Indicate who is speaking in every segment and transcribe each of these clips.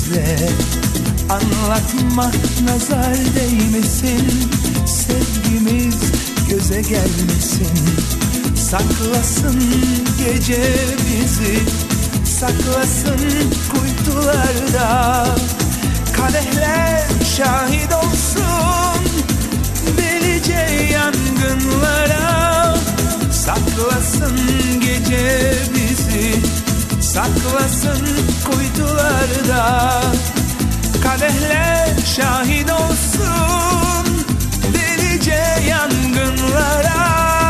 Speaker 1: gizle. Anlatma nazar değmesin, sevgimiz göze gelmesin. Saklasın gece bizi, saklasın kuytularda. Kadehler şahit olsun delice yangınlara. Saklasın gece bizi, saklasın kuytularda. Kadehler şahit olsun delice yangınlara.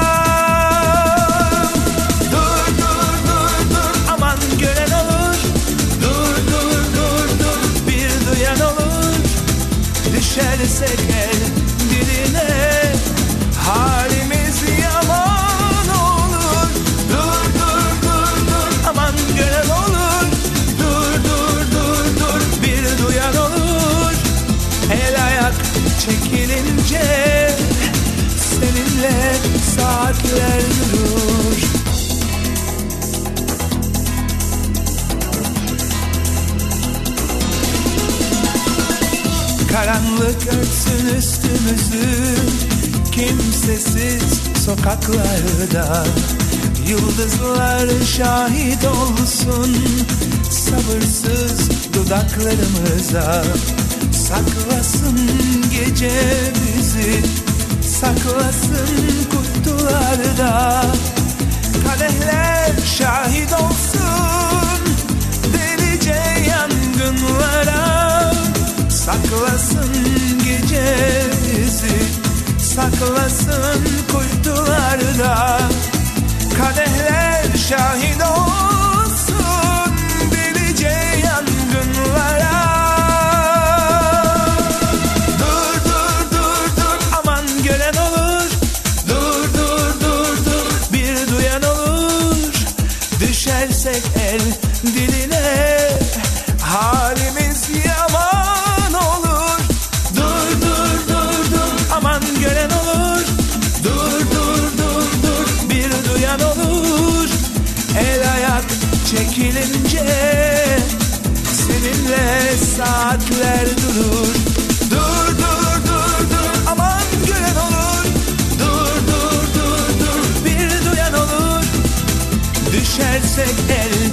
Speaker 1: Dur dur dur dur aman gören olur. Dur dur dur dur bir duyan olur. Düşersek el diline halimiz yaman olur. Dur dur dur dur aman gören olur. Dur dur dur dur bir duyan olur. El ayak çekilince seninle saatler durur. Karanlık örtsün üstümüzü, kimsesiz sokaklarda. Yıldızlar şahit olsun sabırsız dudaklarımıza. Saklasın gece bizi, saklasın kuytularda. Kadehler şahit olsun delice yangınlara. Saklasın gece bizi, saklasın kuytularda. Kadehler şahit olsun delice yangınlara. Dur dur dur dur aman gören olur. Dur dur dur dur bir duyan olur. Düşersek el diline halimiz yaman olur. Dur dur dur dur aman gören olur. Dur dur dur dur bir duyan olur. El ayak çekilince seninle saatler durur. Dur dur dur dur aman gören olur. Dur dur dur dur bir duyan olur. Düşersek el